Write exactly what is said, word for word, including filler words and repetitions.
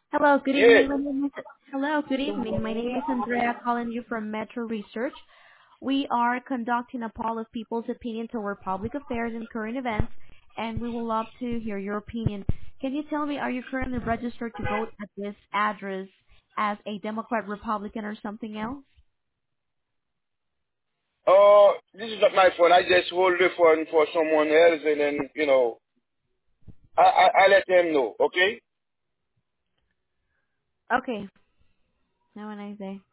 Hello, good Yeah. evening. My name is Hello, good evening. My name is Andrea calling you from Metro Research. We are conducting a poll of people's opinion toward public affairs and current events, and we would love to hear your opinion. Can you tell me, are you currently registered to vote at this address as a Democrat, Republican, or something else? Uh, this is not my phone. I just hold the phone for someone else, and then you know, I I, I let them know. Okay. Okay. Have a nice day.